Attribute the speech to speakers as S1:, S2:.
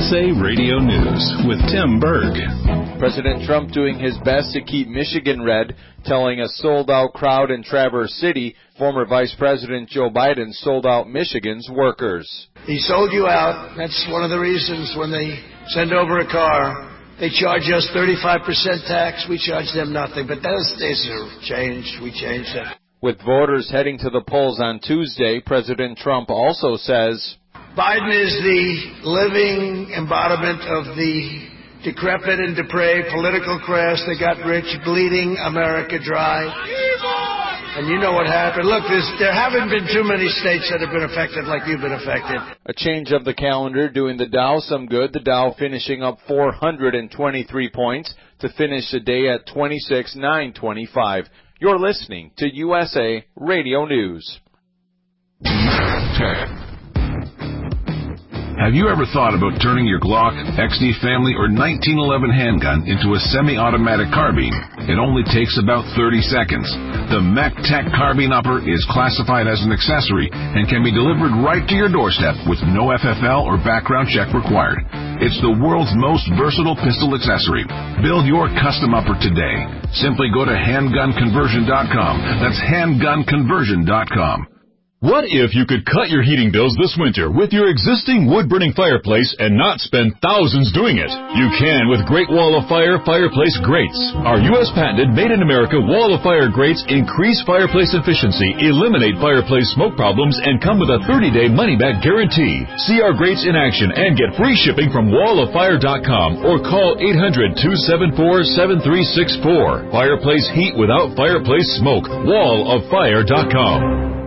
S1: USA Radio News with Tim Berg.
S2: President Trump doing his best to keep Michigan red, telling a sold-out crowd in Traverse City. Former Vice President Joe Biden sold out Michigan's workers.
S3: He sold you out. That's one of the reasons when they send over a car, they charge us 35% tax. We charge them nothing. But those days are changed. We changed it.
S2: With voters heading to the polls on Tuesday, President Trump also says,
S3: Biden is the living embodiment of the decrepit and depraved political class that got rich, bleeding America dry. And you know what happened. Look, there haven't been too many states that have been affected like you've been affected.
S2: A change of the calendar doing the Dow some good. The Dow finishing up 423 points to finish the day at 26,925. You're listening to USA Radio News.
S4: Have you ever thought about turning your Glock, XD Family, or 1911 handgun into a semi-automatic carbine? It only takes about 30 seconds. The MEC-TEC Carbine Upper is classified as an accessory and can be delivered right to your doorstep with no FFL or background check required. It's the world's most versatile pistol accessory. Build your custom upper today. Simply go to handgunconversion.com. That's handgunconversion.com.
S5: What if you could cut your heating bills this winter with your existing wood-burning fireplace and not spend thousands doing it? You can with Great Wall of Fire fireplace grates. Our U.S. patented made-in-America Wall of Fire grates increase fireplace efficiency, eliminate fireplace smoke problems, and come with a 30-day money-back guarantee. See our grates in action and get free shipping from walloffire.com or call 800-274-7364. Fireplace heat without fireplace smoke. walloffire.com.